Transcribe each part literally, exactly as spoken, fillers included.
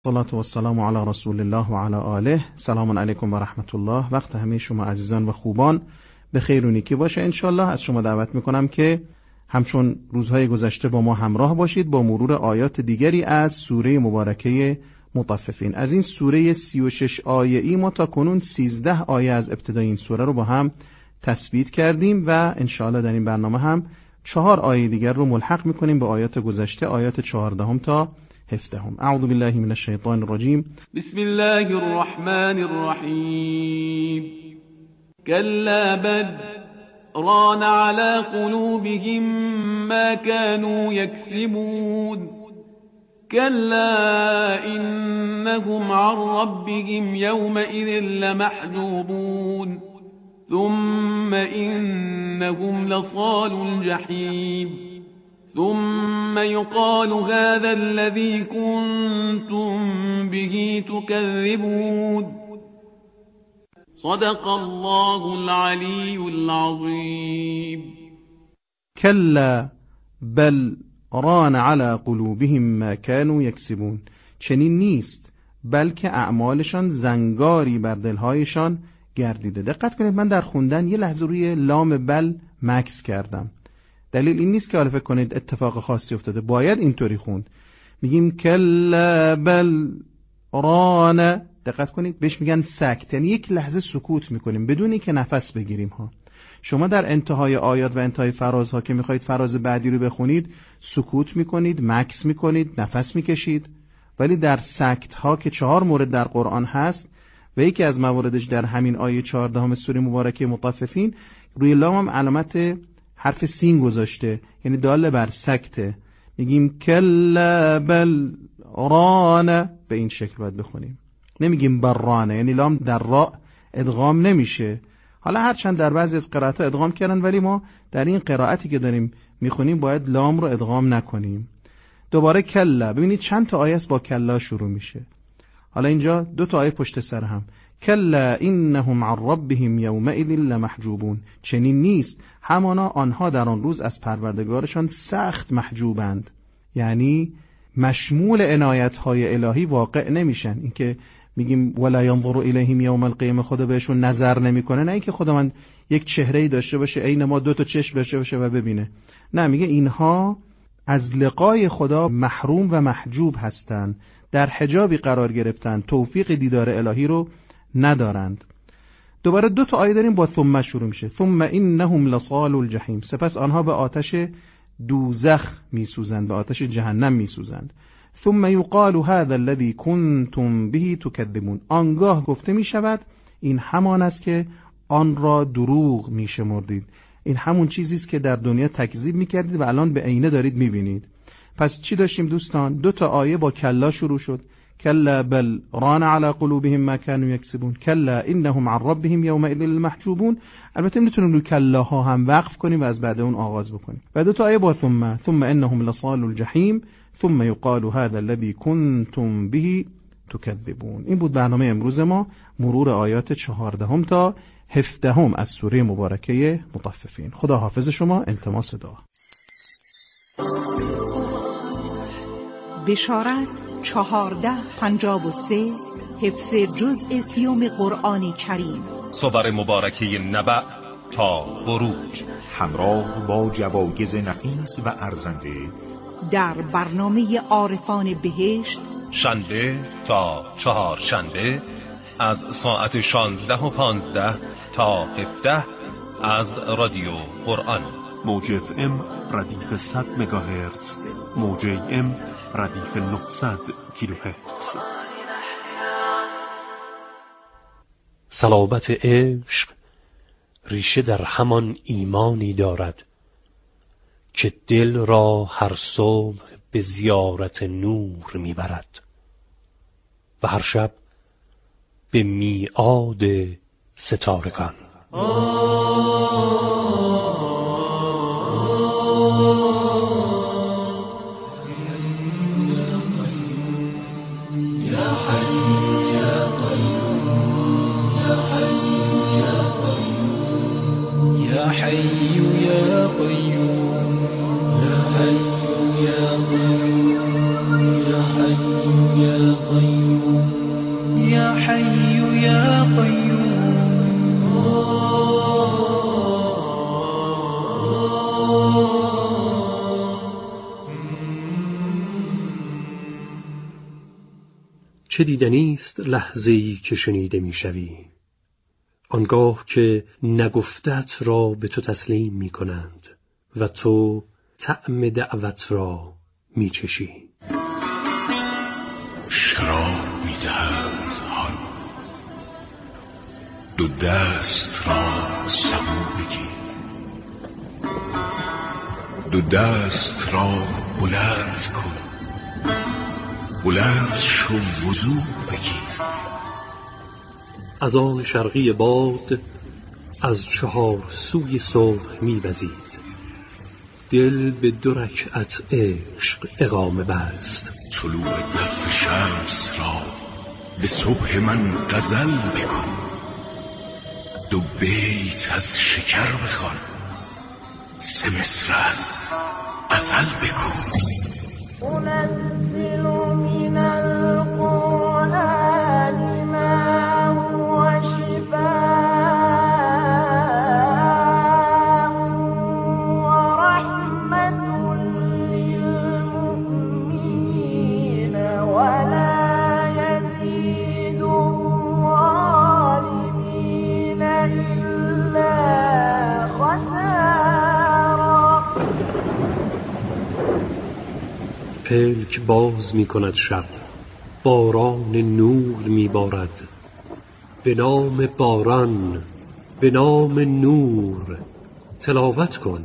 صلاة و السلام علی رسول الله و علی آله. سلام علیکم و رحمت الله. وقت همه شما عزیزان و خوبان به خیر و نیکی باشه انشالله. از شما دعوت میکنم که همچون روزهای گذشته با ما همراه باشید با مرور آیات دیگری از سوره مبارکه مطففین. از این سوره سی و شش آیه‌ای ما تا کنون سیزده آیه از ابتدای این سوره رو با هم تثبیت کردیم و انشالله در این برنامه هم چهار آیه دیگر رو ملحق میکنیم به آیات گذشته، آیات چهاردهم تا هفدهم. اعوذ بالله من الشیطان الرجیم. بسم الله الرحمن الرحیم. كلا بل ران على قلوبهم ما كانوا يكسبون كلا إنهم عن ربهم يومئذ لمحجوبون ثم إنهم لصال الجحيم ثم يقال هذا الذي كنتم به تكذبون صدق الله العلي العظيم. كلا بل ران على قلوبهم ما كانوا يكسبون. چنین نیست بلکه اعمالشان زنگاری بر دلهایشان گردیده. دقت کنید، من در خوندن یه لحظه روی لام بل مکس کردم. دلیل این نیست که حالا فکر کنید اتفاق خاصی افتاده، باید اینطوری خوند. میگیم کلا بل ران، دقت کنید بهش میگن سکت، یعنی یک لحظه سکوت میکنیم بدون اینکه نفس بگیریم ها. شما در انتهای آیات و انتهای فرازها که میخواید فراز بعدی رو بخونید سکوت میکنید، مکس میکنید، نفس میکشید، ولی در سکت ها که چهار مورد در قرآن هست و یکی از مواردش در همین آیه چهاردهم سوره مبارکه مطففین روی لام هم علامت حرف سین گذاشته، یعنی داله بر سکته. میگیم کلا بل ران، به این شکل باید بخونیم، نمیگیم برانه، یعنی لام در را ادغام نمیشه. حالا هرچند در بعضی از قرائت‌ها ادغام کردن، ولی ما در این قرائتی که داریم میخونیم باید لام رو ادغام نکنیم. دوباره کلا، ببینید چند تا آیه با کلا شروع میشه. حالا اینجا دو تا آیه پشت سر هم، کلا انهم عن ربهم یومئذ لمحجوبون. چنین نیست، همانا آنها در آن روز از پروردگارشان سخت محجوبند، یعنی مشمول عنایت‌های الهی واقع نمیشن. اینکه میگیم ولا ينظر الیهم یوم القیامه، خدا بهشون نظر نمیکنه، نه اینکه خداوند یک چهره‌ای داشته باشه عین ما دو تا چشم داشته باشه و ببینه، نه، میگه اینها از لقای خدا محروم و محجوب هستند، در حجابی قرار گرفتن، توفیق دیدار الهی رو ندارند. دوباره دو تا آیه داریم با ثم شروع میشه، ثم انهم لصال الجحیم، سپس آنها به آتش دوزخ میسوزند، به آتش جهنم میسوزند. ثم یقال هذا الذی کنتم به تکذبون، آنگاه گفته میشود این همان است که آن را دروغ میشمردید، این همون چیزی است که در دنیا تکذیب میکردید و الان به عینه دارید میبینید. پس چی داشتیم دوستان؟ دو تا آیه با کلا شروع شد، کلا بل ران على قلوبهم ما كانوا يكسبون کلا انهم عن ربهم یومئذ لمحجوبون. البته میتونیم روی کلا ها هم وقف کنیم و از بعد اون آغاز بکنیم. و دو تا آیه با ثم، ثم انهم لصال الجحیم ثم يقال هذا الذي كنتم به تكذبون. این بود برنامه امروز ما، مرور آیات چهاردهم تا هفدهم از سوره مبارکه مطففین. خدا حافظ شما. التماس دعا. بشارت چهارده پنجاب و سه، حفظ جزء سیوم قرآن کریم، صور مبارکه نبع تا بروج، همراه با جوایز نفیس و ارزنده در برنامه عارفان بهشت، شنبه تا چهار شنبه از ساعت شانزده و پانزده تا هفده از رادیو قرآن. موج اف ام ردیف صد مگاهرتز، موج ای ام ردیف نهصد کیلوهرتز. صلابت عشق ریشه در همان ایمانی دارد که دل را هر صبح به زیارت نور میبرد و هر شب به میعاد ستارگان. يا قيوم يا حي يا قيوم. چه دیدنی است لحظه‌ای که شنیده می‌شوی، آنگاه که نگفتت را به تو تسلیم می‌کنند و تو طعم دعوت را می‌چشی. شراب می‌دهند هان، دو دست را سبو بگیر، دو دست را بلند کن، بلند شو وضو بگیر. از آن شرقی باد از چهار سوی صبح می‌وزید، دل به دو رکعت عشق اقامه بست. طلوع دف شمس را به صبح من غزل بگو، دو بیت از شکر بخوان، سه مصر از غزل بگو. أنزل من القرآن ما هو شفاء ورحمة للمؤمنين ولا يزيد الظالمين إلا خسارا. پلک باز می کند شب، باران نور می بارد، به نام باران، به نام نور تلاوت کن.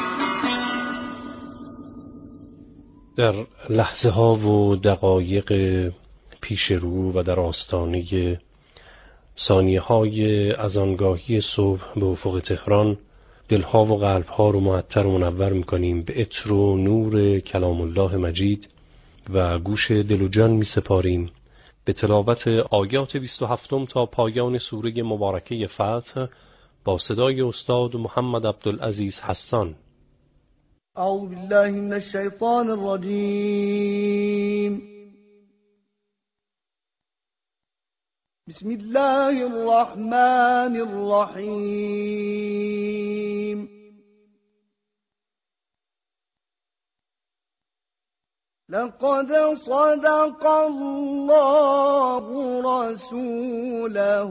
در لحظه ها و دقایق پیش رو و در آستانه ثانیه های از آنگاهی صبح به افق تهران، دلها و قلبها رو معطر و منور میکنیم به عطر و نور کلام الله مجید و گوش دل و جان می سپاریم به تلاوت آیات بیست و هفتم تا پایان سوره مبارکه فتح با صدای استاد محمد عبدالعزیز حسان. اعوذ بالله من الشیطان الرجیم. بسم الله الرحمن الرحیم. لقد صدق الله رسوله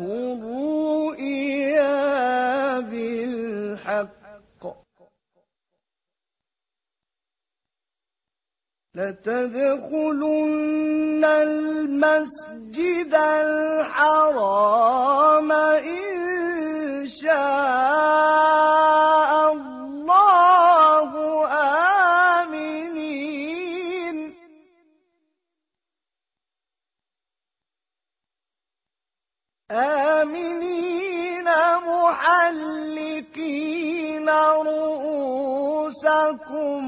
الرؤيا بالحق لتدخلن المسجد الحرام إن شاء الله آمنين آمنين محلقين رؤوسكم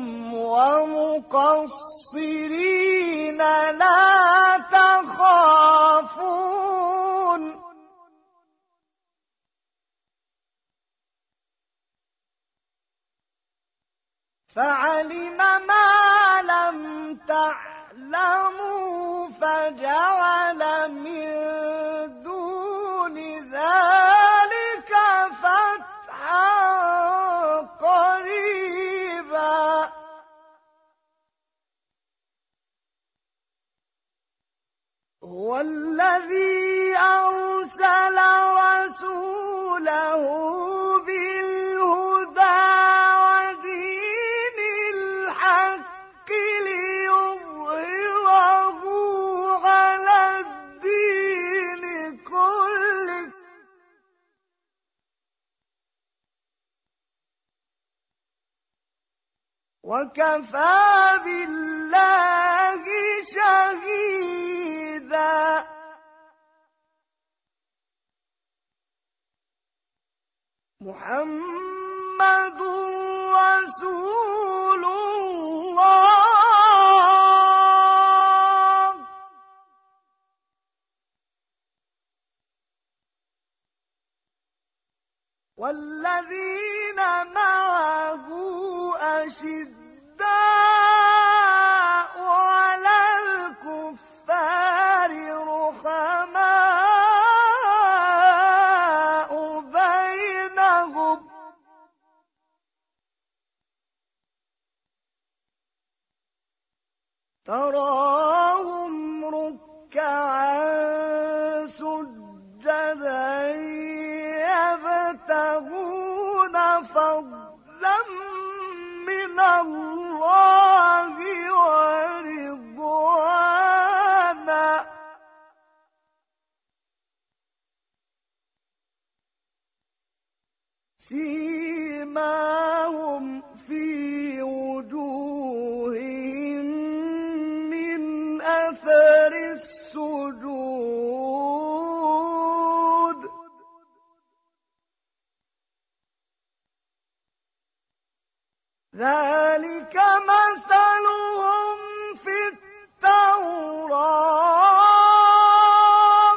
ومقصرين لا تخافون فعلم ما لم تعلموا فجعل من دون ذلك فتحا قريبا. هو الذي أرسل رسوله بالهدى ودين الحق ليظهره على الدين كله وكفى بالله شهيدا. محمد رسول الله والذين معه أشداء على الكفار تراهم ركعا سجدا يبتغون فضلا من الله ورضوانا سيماهم في وجوههم من أثر السجود ذلك مثلهم في التوراة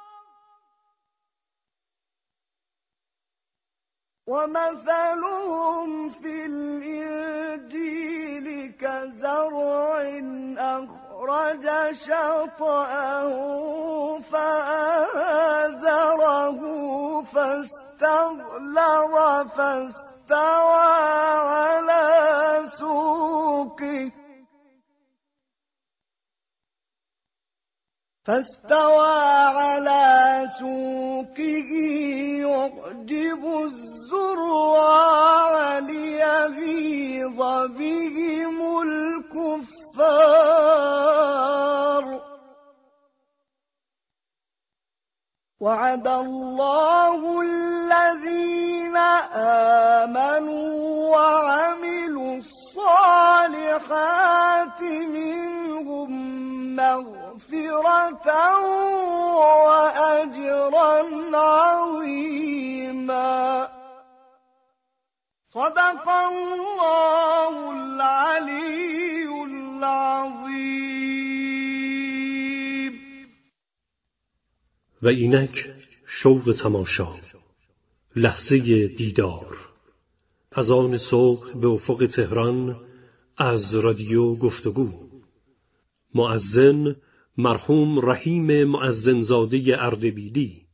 ومثلهم في الإنجيل كزرع أخرج شطأه فآزره فاستغلظ فاستوى على سوقه فاستوى على سوقه يعجب الزراع ليغيظ بهم الكفار وعد الله الذين آمنوا وعملوا الصالحات منهم مغفرة وأجرا عظيما صدق الله العلي العظيم. و اینک شوق تماشا، لحظه دیدار، از آن صبح به افق تهران از رادیو گفتگو. مؤذن مرحوم رحیم مؤذنزاده اردبیلی.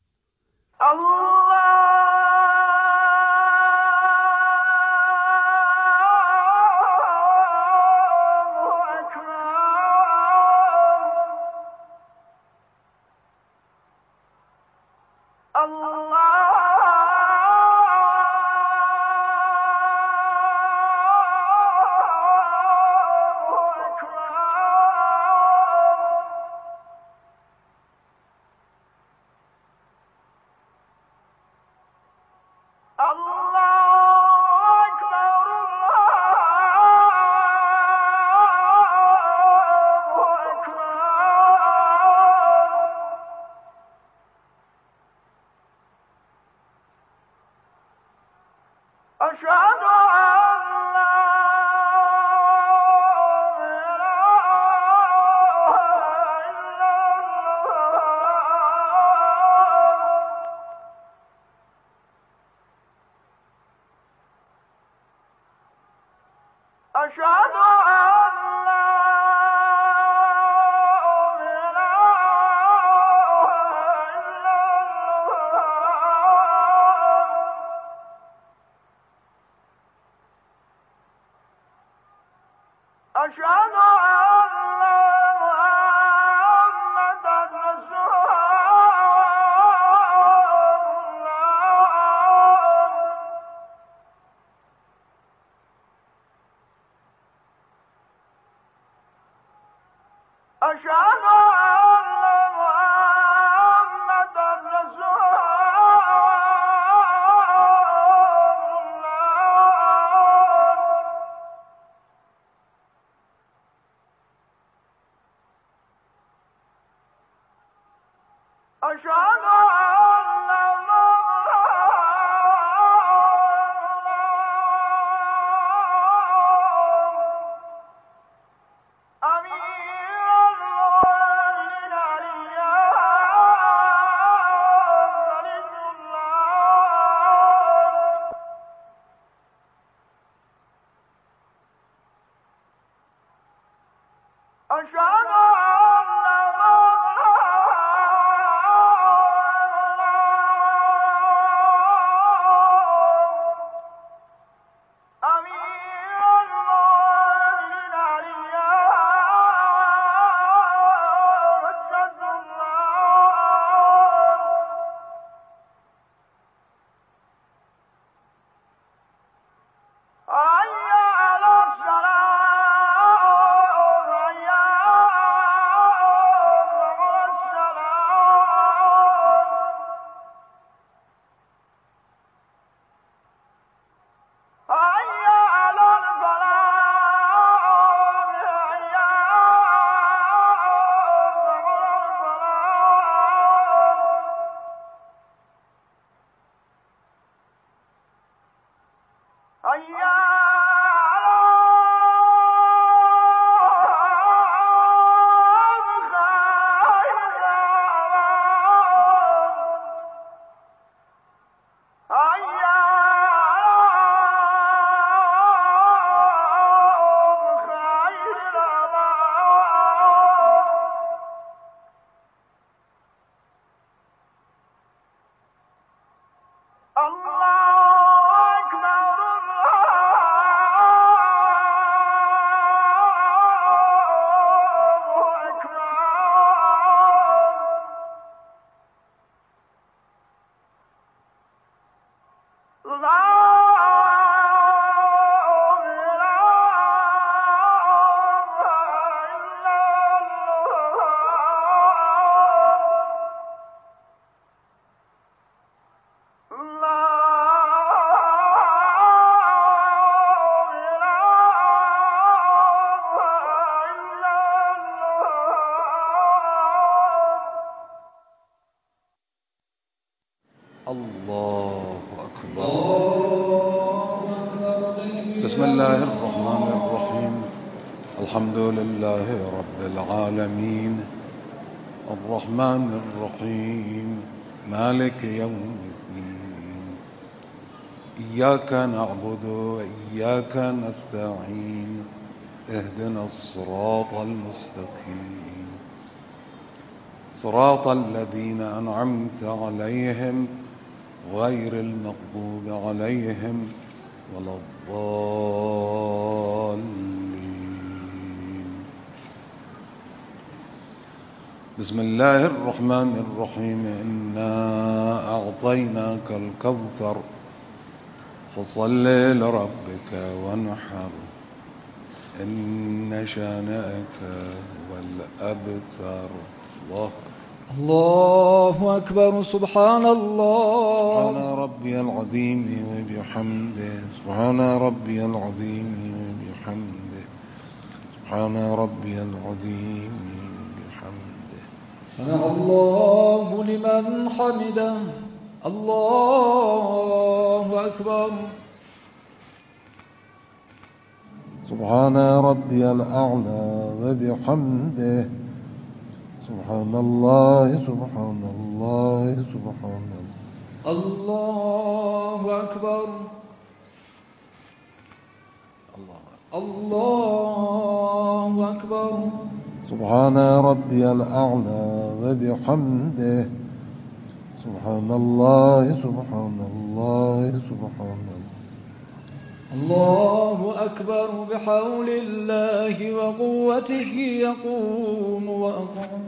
أشهد أن لا الله أكبر. بسم الله الرحمن الرحيم. الحمد لله رب العالمين الرحمن الرحيم مالك يوم الدين. إياك نعبد وإياك نستعين. اهدنا الصراط المستقيم صراط الذين أنعمت عليهم غير المغضوب عليهم ولا الضالين. بسم الله الرحمن الرحيم. إنا أعطيناك الكوثر فصل لربك وانحر إن شانئك والأبتر. الله الله أكبر. سبحان الله. سبحان ربي العظيم وبحمده. سبحان ربي العظيم وبحمده. سبحان ربي العظيم وبحمده. سمع الله لمن حمده. الله أكبر. سبحان ربي الأعلى وبحمده. سبحان الله سبحان الله سبحان الله. الله أكبر. الله أكبر. سبحان ربي الأعلى وبحمده. سبحان الله سبحان الله سبحان الله. الله أكبر. بحول الله وقوته يقوم وأقوم.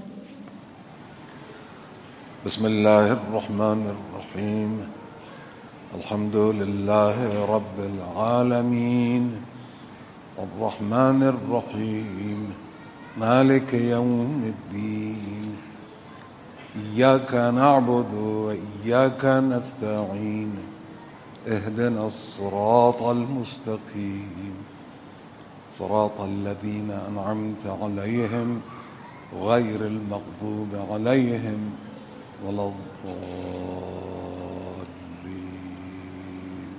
بسم الله الرحمن الرحيم. الحمد لله رب العالمين الرحمن الرحيم مالك يوم الدين. إياك نعبد وإياك نستعين. اهدنا الصراط المستقيم صراط الذين أنعمت عليهم غير المغضوب عليهم ولا الضالين.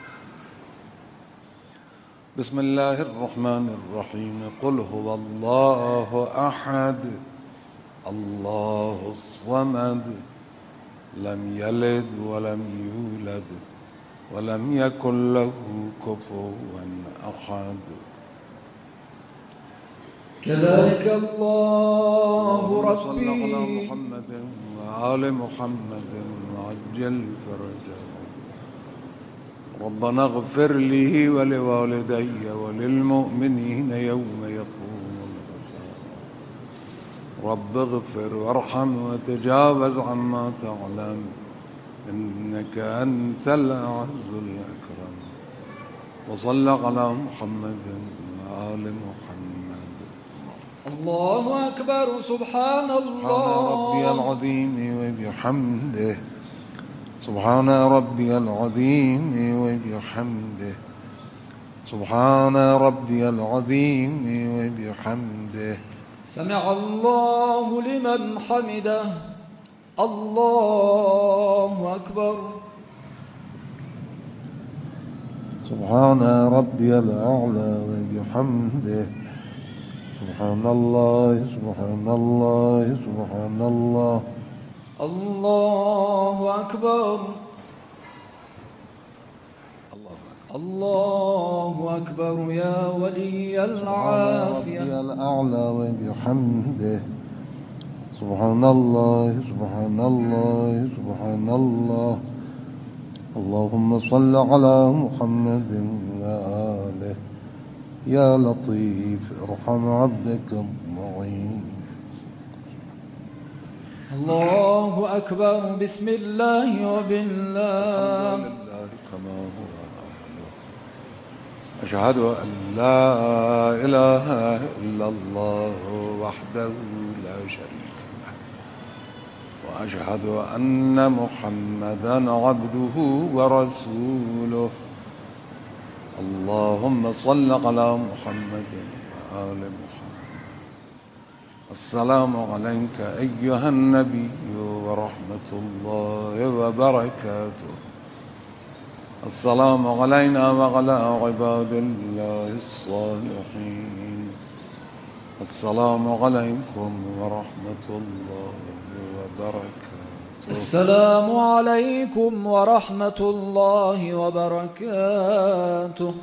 بسم الله الرحمن الرحيم. قل هو الله أحد الله الصمد لم يلد ولم يولد ولم يكن له كفوا أحد. كذلك الله ربي. صلى على محمد وآل محمد وعجل فرجه. ربنا اغفر لي ولوالدي وللمؤمنين يوم يقوم الحساب. رب اغفر وارحم وتجاوز عما تعلم إنك أنت الأعز الأكرم. وصلى على محمد وآل محمد. الله أكبر. سبحان الله. سبحان ربي العظيم وبحمده. سبحان ربي العظيم وبحمده. سبحان ربي العظيم وبحمده. سمع الله لمن حمده. الله أكبر. سبحان ربي الأعلى وبحمده. سبحان الله سبحان الله سبحان الله. الله أكبر. الله أكبر. يا ولي العافية. سبحان ربي الأعلى وبحمده. سبحان الله سبحان الله سبحان الله. اللهم صل على محمد وآله. يا لطيف ارحم عبدك الضعيف. الله أكبر. بسم الله وبالله. كما هو أهله. أشهد أن لا إله إلا الله وحده لا شريك له. وأشهد أن محمدا عبده ورسوله. اللهم صل على محمد وآل محمد. السلام عليك أيها النبي ورحمة الله وبركاته. السلام علينا وعلى عباد الله الصالحين. السلام عليكم ورحمة الله وبركاته. السلام عليكم ورحمة الله وبركاته.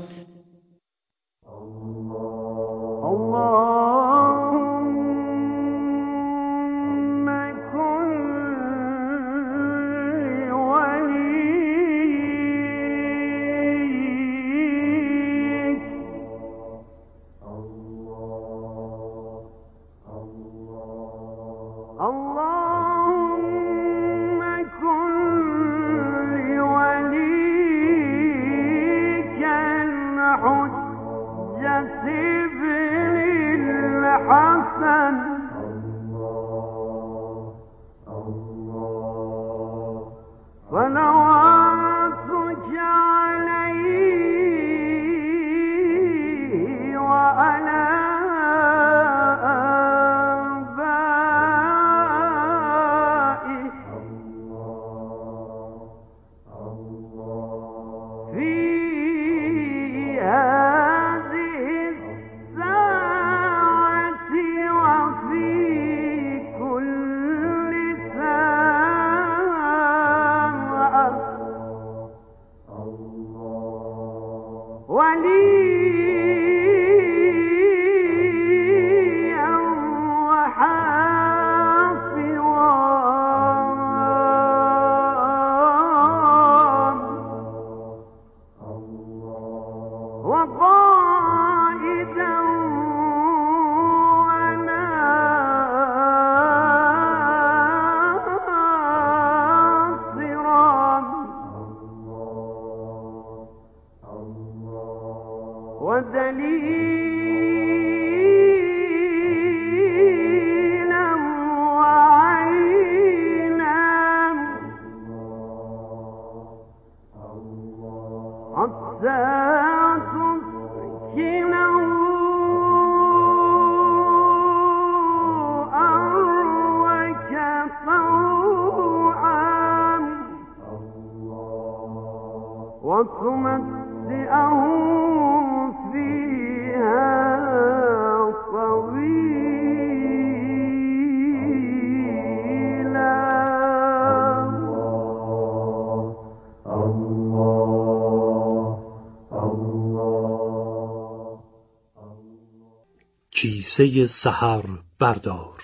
کیسه سحر بردار.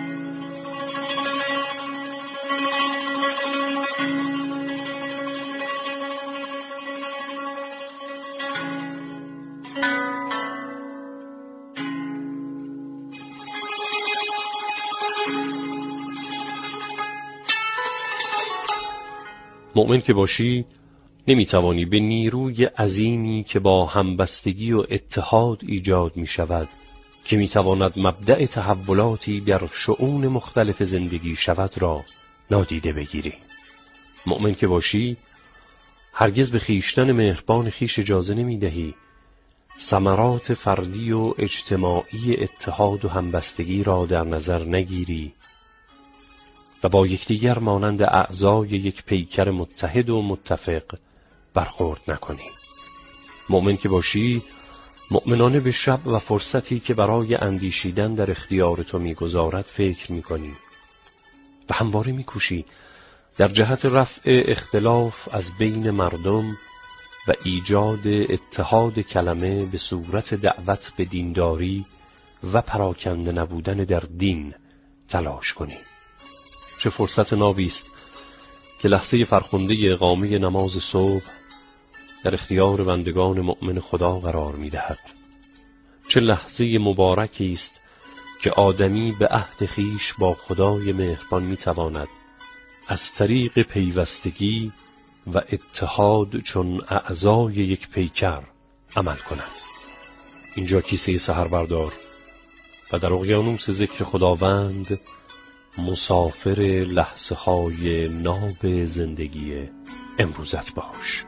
مؤمن که باشی نمیتوانی به نیروی عظیمی که با همبستگی و اتحاد ایجاد می شود، که میتواند مبدأ تحولاتی در شؤون مختلف زندگی شود را نادیده بگیری. مؤمن که باشی هرگز به خیشتن مهربان خیش اجازه نمیدهی ثمرات فردی و اجتماعی اتحاد و همبستگی را در نظر نگیری و با یکدیگر مانند اعضای یک پیکر متحد و متفق برخورد نکنی. مؤمن که باشی مؤمنانه به شب و فرصتی که برای اندیشیدن در اختیار تو میگذارد فکر میکنی و همواره میکوشی در جهت رفع اختلاف از بین مردم و ایجاد اتحاد کلمه به صورت دعوت به دینداری و پراکنده نبودن در دین تلاش کنی. چه فرصت نابی است که لحظه فرخنده اقامه نماز صبح در اختیار بندگان مؤمن خدا قرار می‌دهد. چه لحظه مبارکی است که آدمی به عهد خویش با خدای مهربان می‌تواند از طریق پیوستگی و اتحاد چون اعضای یک پیکر عمل کند. اینجا کیسه سحر بردار و در اقیانوس ذکر خداوند مسافر لحظه های ناب زندگی امروزت باش.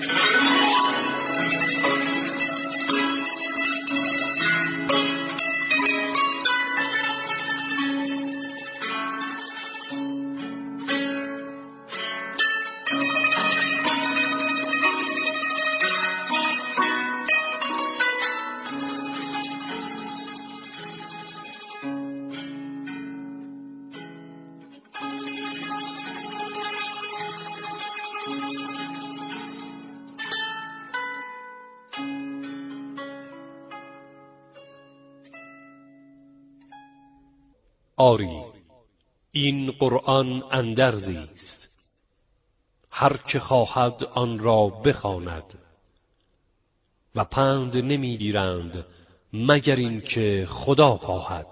آری این قرآن اندرزی است، هر که خواهد آن را بخواند و پند نمیگیرند مگر این که خدا خواهد.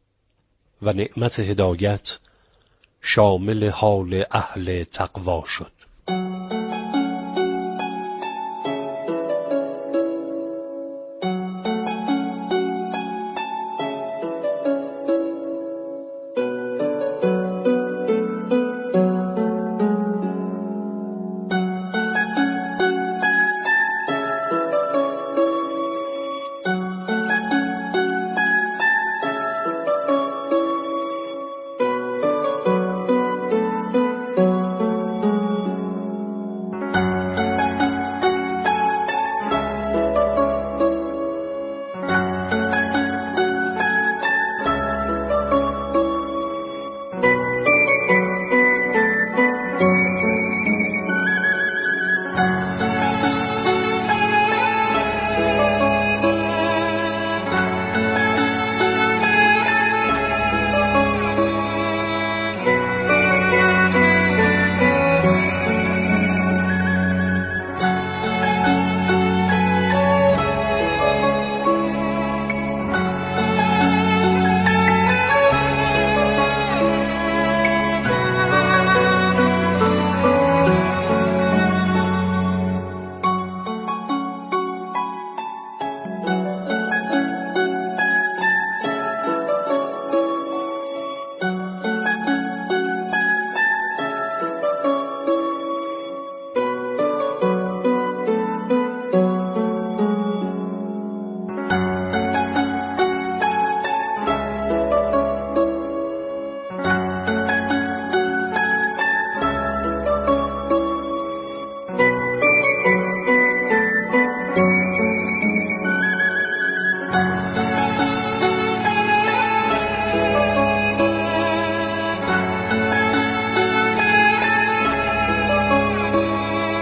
و نعمت هدایت شامل حال اهل تقوا شد.